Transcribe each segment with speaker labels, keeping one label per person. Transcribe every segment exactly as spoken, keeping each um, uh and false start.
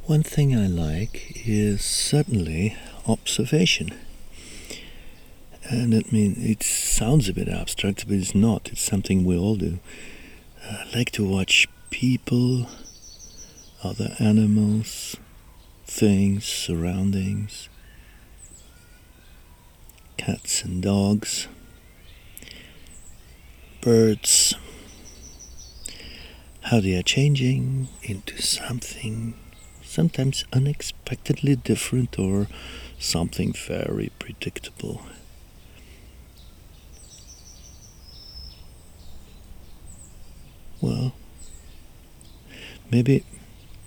Speaker 1: One thing I like is certainly observation. And I mean, it sounds a bit abstract, but it's not. It's something we all do. I like to watch people, other animals, things, surroundings, cats and dogs, birds, how they are changing into something sometimes unexpectedly different or something very predictable. Well, maybe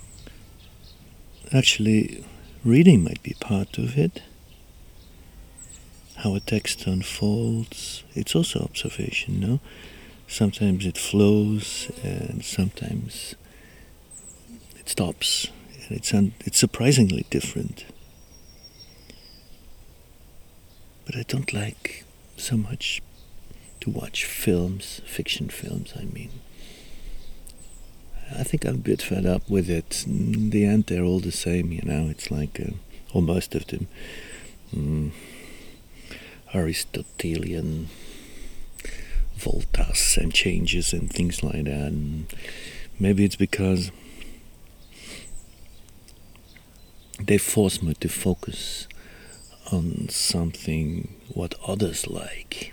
Speaker 1: actually reading might be part of it. How a text unfolds, it's also observation, no? Sometimes it flows and sometimes it stops, and it's un- it's surprisingly different. But I don't like so much to watch films, fiction films, I mean. I think I'm a bit fed up with it. In the end, they're all the same, you know. It's like, uh, or most of them, mm, Aristotelian voltas and changes and things like that. And maybe it's because they force me to focus on something what others like.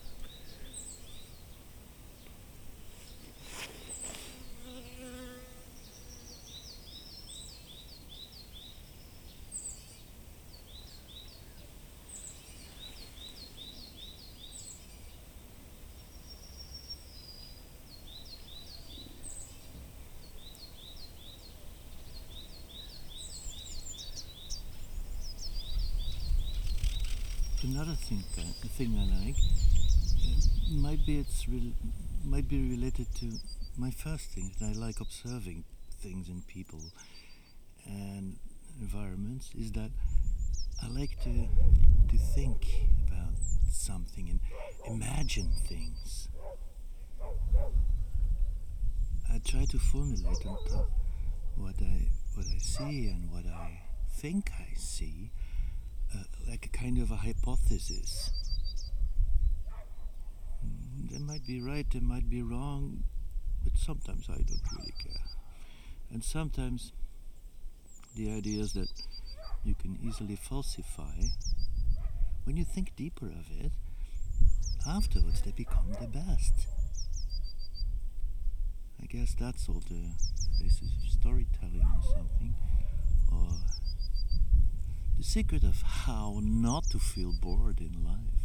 Speaker 1: Another thing, uh, thing I like, uh, might be it's re- might be related to my first thing. That I like observing things in people and environments. Is that I like to to think about something and imagine things. I try to formulate on top what I what I see and what I think I see. Uh, like a kind of a hypothesis. Mm, they might be right, they might be wrong, but sometimes I don't really care. And sometimes the ideas that you can easily falsify, when you think deeper of it, afterwards they become the best. I guess that's all the basis of storytelling or something, or the secret of how not to feel bored in life.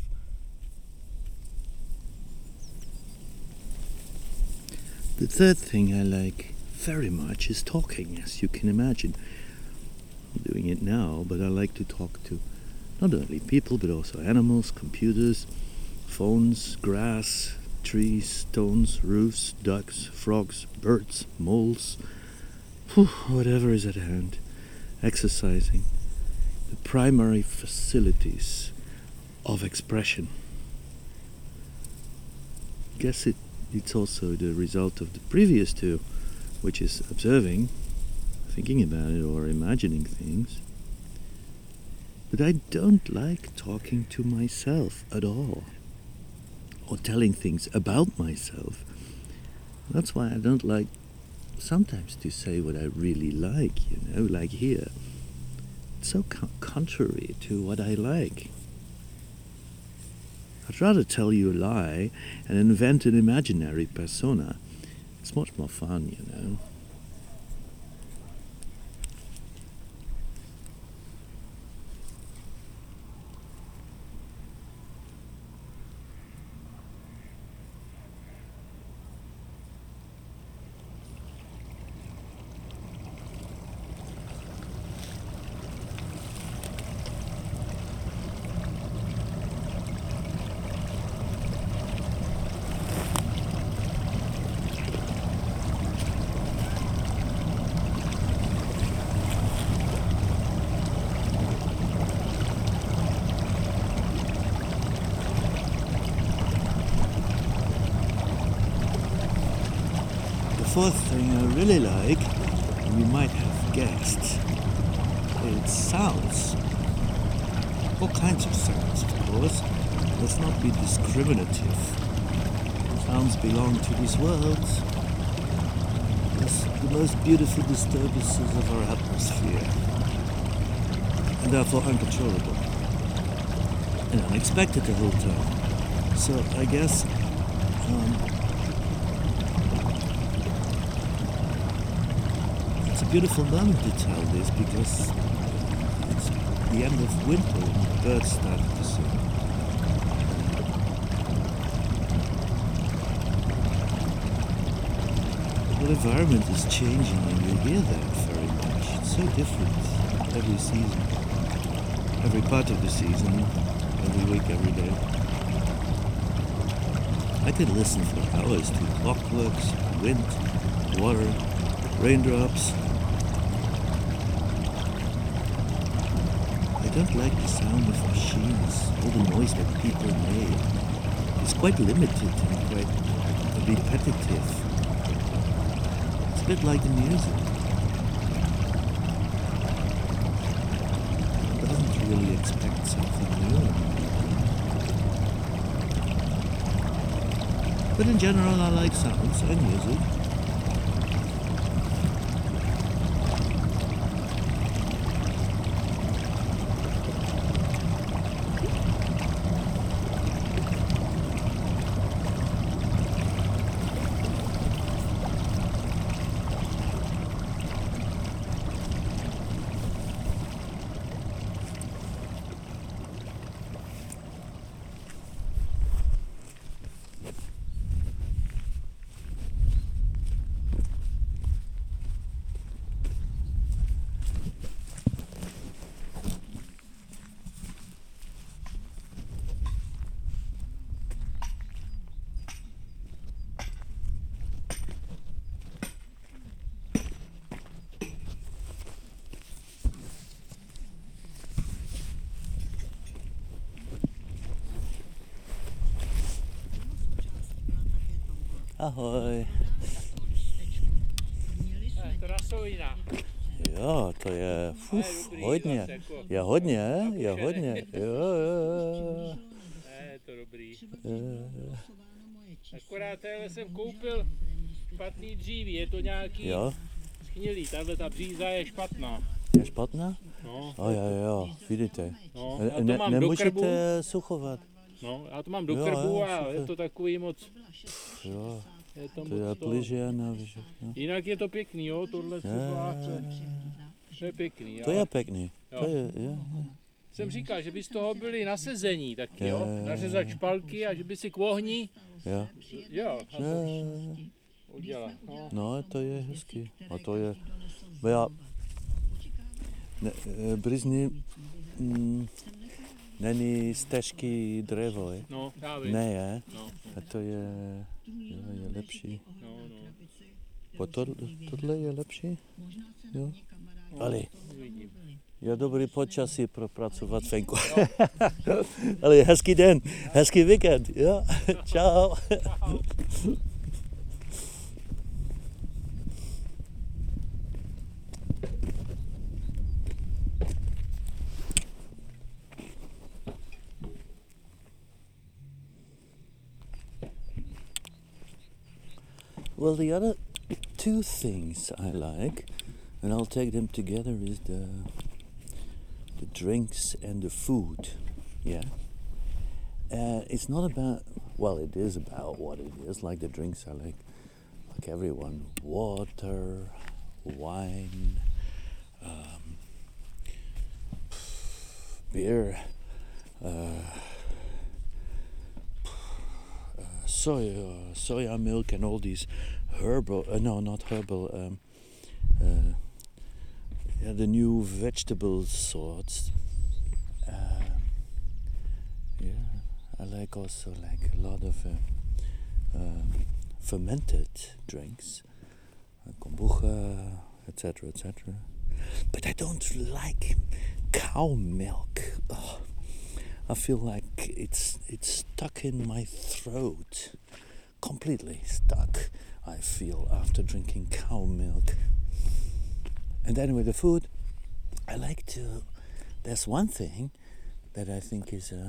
Speaker 1: The third thing I like very much is talking, as you can imagine. I'm doing it now, but I like to talk to not only people, but also animals, computers, phones, grass, trees, stones, roofs, ducks, frogs, birds, moles, whew, whatever is at hand. Exercising the primary facilities of expression. Guess it, it's also the result of the previous two, which is observing, thinking about it, or imagining things. But I don't like talking to myself at all, or telling things about myself. That's why I don't like sometimes to say what I really like, you know, like here. It's so co- contrary to what I like. I'd rather tell you a lie and invent an imaginary persona. It's much more fun, you know. The fourth thing I really like, you might have guessed, it sounds, all kinds of sounds, of course. Let's not be discriminative. Sounds belong to this world. It's the most beautiful disturbances of our atmosphere, and therefore uncontrollable and unexpected the whole time. So I guess um, it's a beautiful moment to tell this because it's the end of winter and the birds started to sing. The environment is changing and you hear that very much. It's so different every season, every part of the season, every week, every day. I could listen for hours to clockworks, wind, water, raindrops. I don't like the sound of machines, all the noise that people make. It's quite limited and quite repetitive. It's a bit like the music. It doesn't really expect something new. But in general, I like sounds and music. Ahoj.
Speaker 2: To rasoina.
Speaker 1: Jo, to je fuf, hodně. Je hodně, je hodně. Jo, jo.
Speaker 2: Ne, je to dobrý. Akorát téhle jsem koupil špatný dříví, je to nějaký
Speaker 1: Jo,
Speaker 2: schnilý, tahle ta bříza je špatná.
Speaker 1: je špatná?
Speaker 2: No,
Speaker 1: O jo, jo, vidíte.
Speaker 2: no,
Speaker 1: Ne-
Speaker 2: já to
Speaker 1: ne-
Speaker 2: mám do krbu,
Speaker 1: nemůžete suchovat.
Speaker 2: no, já to mám do
Speaker 1: Jo,
Speaker 2: krbu
Speaker 1: jo,
Speaker 2: a
Speaker 1: super.
Speaker 2: je to takový moc,
Speaker 1: Jo,
Speaker 2: je to
Speaker 1: to je
Speaker 2: moc to.
Speaker 1: pližena, víš. No.
Speaker 2: Jinak je to pěkný, jo, tohle se
Speaker 1: Jo,
Speaker 2: zvláště. To je pěkný,
Speaker 1: To
Speaker 2: ale
Speaker 1: je pěkný.
Speaker 2: Jo.
Speaker 1: To je, jo.
Speaker 2: jsem říkal, že by z toho byli na sezení taky, jo,
Speaker 1: Jo.
Speaker 2: nařezat špalky a že by si k ohni,
Speaker 1: Jo.
Speaker 2: jo, a to
Speaker 1: Jo.
Speaker 2: udělat, no.
Speaker 1: No, to je hezký. A to je, bo já, ne, e, Brizny mm, není z těžký dřevo, je?
Speaker 2: No, já vím,
Speaker 1: Ne, je?
Speaker 2: no,
Speaker 1: A to je, jo, je lepší.
Speaker 2: no, no,
Speaker 1: Po to, tohle je lepší? Jo. Ale
Speaker 2: uvidím.
Speaker 1: je dobrý počasí pro pracovat venku. Ale hezký den, hezký víkend, jo? Čau. Well, the other two things I like, and I'll take them together, is the the drinks and the food. Yeah. Uh, it's not about, well, it is about what it is. Like the drinks, I like, like everyone, water, wine, um, beer, uh, uh, soya, soya milk, and all these herbal. Uh, no, not herbal. Um, uh, yeah, the new vegetable sorts. Uh, yeah, I like also like a lot of uh, um, fermented drinks, uh, kombucha, et cetera, et cetera. But I don't like cow milk. Ugh. I feel like it's it's stuck in my throat, completely stuck. I feel after drinking cow milk. And then with the food, I like to. There's one thing that I think is. Uh,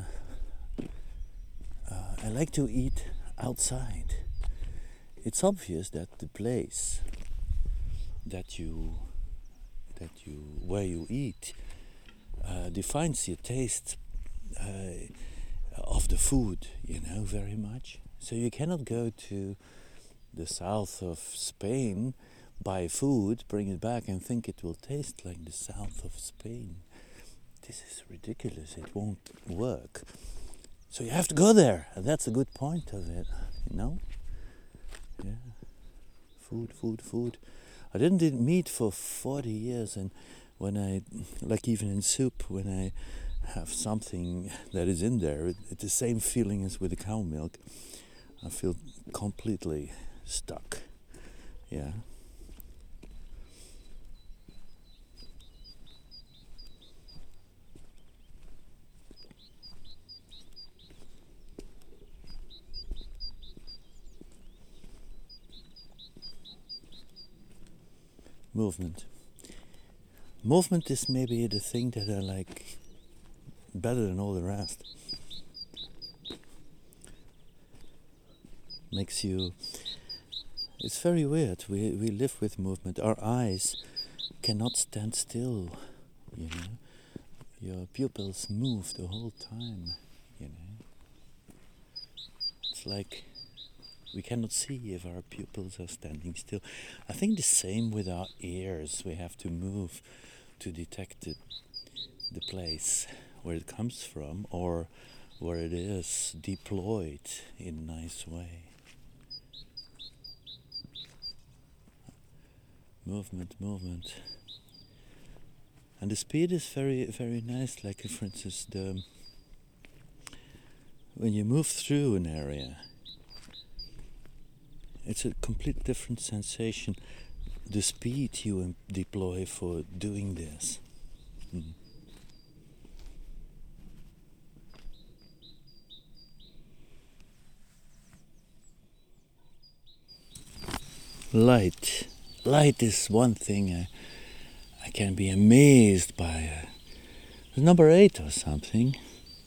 Speaker 1: uh, I like to eat outside. It's obvious that the place that you that you where you eat uh, defines your taste uh, of the food, you know, very much. So you cannot go to the south of Spain, buy food, bring it back, and think it will taste like the south of Spain. This is ridiculous. It won't work. So you have to go there, and that's a good point of it, you know. Yeah, food, food, food. I didn't eat meat for forty years, and when I, like even in soup, when I have something that is in there, it, it's the same feeling as with the cow milk. I feel completely stuck. Yeah. Movement. Movement is maybe the thing that I like better than all the rest. Makes you. It's very weird. We we live with movement. Our eyes cannot stand still. You know, your pupils move the whole time. You know, it's like we cannot see if our pupils are standing still. I think the same with our ears. We have to move to detect it, the place where it comes from or where it is deployed in a nice way. Movement, movement. And the speed is very, very nice. Like, for instance, the when you move through an area, it's a complete different sensation. The speed you deploy for doing this. Mm. Light. Light is one thing I, I can be amazed by. Uh, number eight or something.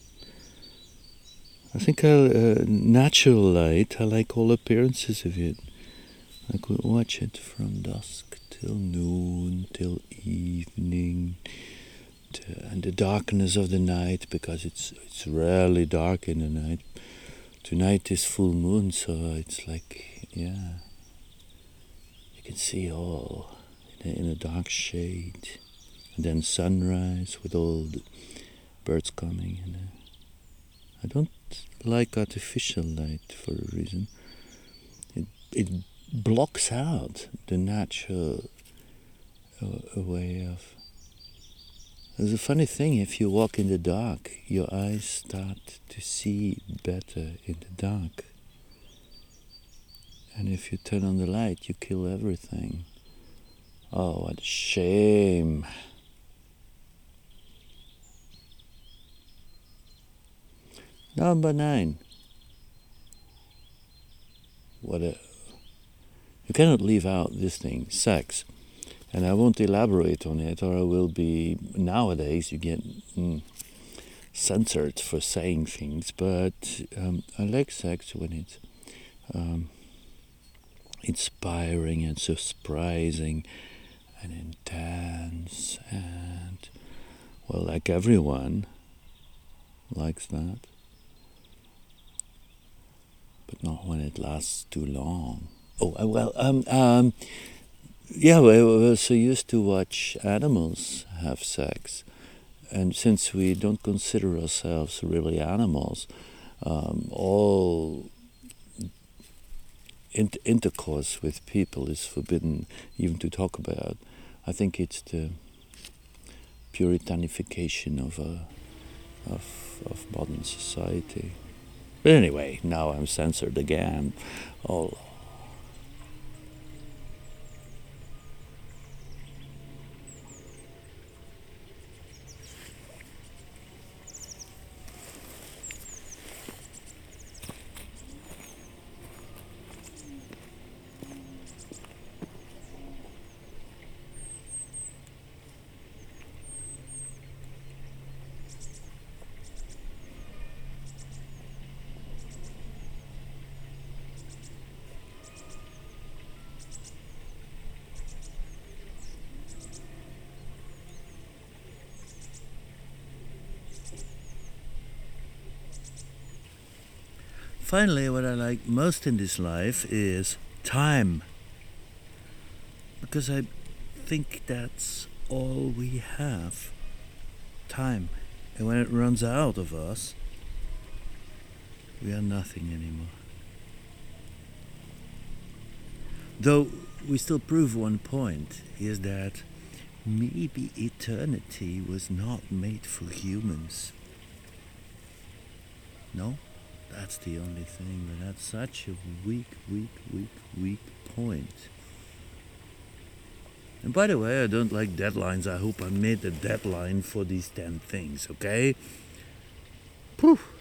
Speaker 1: I think I, uh, natural light, I like all appearances of it. I could watch it from dusk till noon, till evening, to, and the darkness of the night, because it's it's rarely dark in the night. Tonight is full moon, so it's like, yeah, you can see all in a, in a dark shade. And then sunrise with all the birds coming. And uh, I don't like artificial light for a reason. It it blocks out the natural uh, way of. There's a funny thing, if you walk in the dark, your eyes start to see better in the dark. And if you turn on the light, you kill everything. Oh, what a shame. Number nine. What a... You cannot leave out this thing, sex. And I won't elaborate on it, or I will be... Nowadays, you get mm, censored for saying things, but um, I like sex when it's um, inspiring and surprising and intense, and, well, like everyone likes that. But not when it lasts too long. Oh, well, um, um, yeah, we were so used to watch animals have sex, and since we don't consider ourselves really animals, um, all inter- intercourse with people is forbidden even to talk about. I think it's the puritanification of a, of of modern society. But anyway, now I'm censored again. Oh. finally, what I like most in this life is time. Because I think that's all we have. Time. And when it runs out of us, we are nothing anymore. Though we still prove one point, is that maybe eternity was not made for humans. No? That's the only thing, but that's such a weak, weak, weak, weak point. And by the way, I don't like deadlines. I hope I made the deadline for these ten things, okay? Poof.